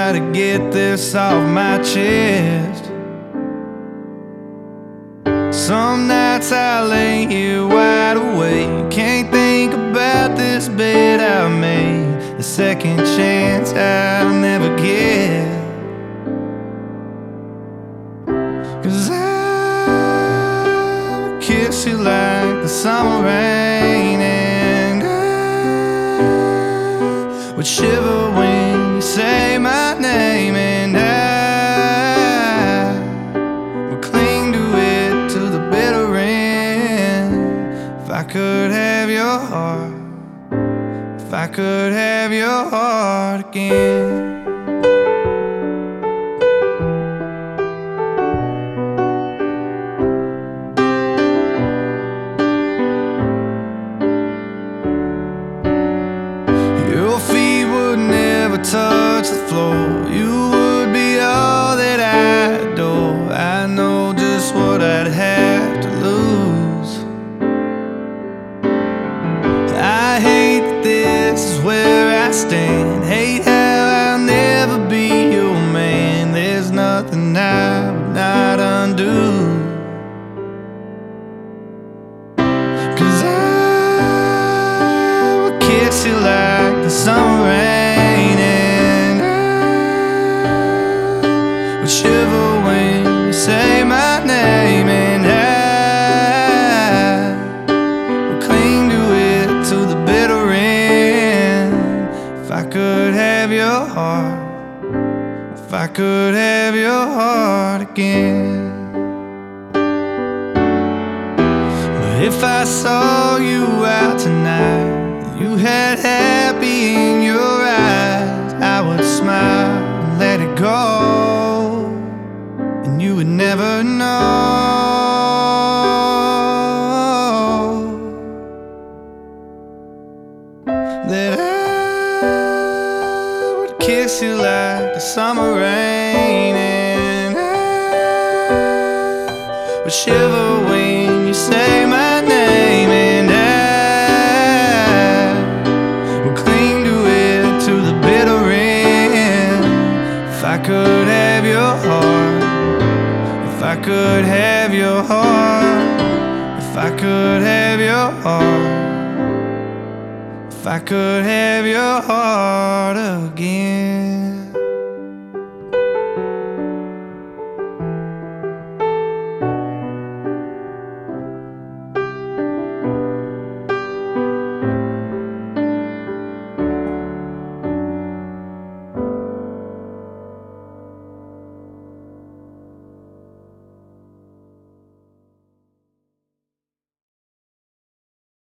try to get this off my chest. Some nights I lay here wide awake, can't think about this bed I made, the second chance I'll never get. 'Cause I would kiss you like the summer rain, and I would shiver when you say my name, and I would cling to it to the bitter end. If I could have your heart, if I could have your heart again. Your feet would never touch the floor, you would be all that I adore. I know just what I'd have to lose. I hate that this is where I stand, hate how I'll never be your man. There's nothing I would not undo. 'Cause I would kiss you like the summer rain, and I would shiver when you say my name, and I would cling to it to the bitter end. If I could have your heart, if I could have your heart again. But if I saw you out tonight, you had happy in your eyes, I would smile and let it go, and you would never know that I would kiss you like the summer rain, and I would shiver when you say my name, and I would cling to it to the bitter end. If I could have your heart, if I could have your heart, if I could have your heart, if I could have your heart again.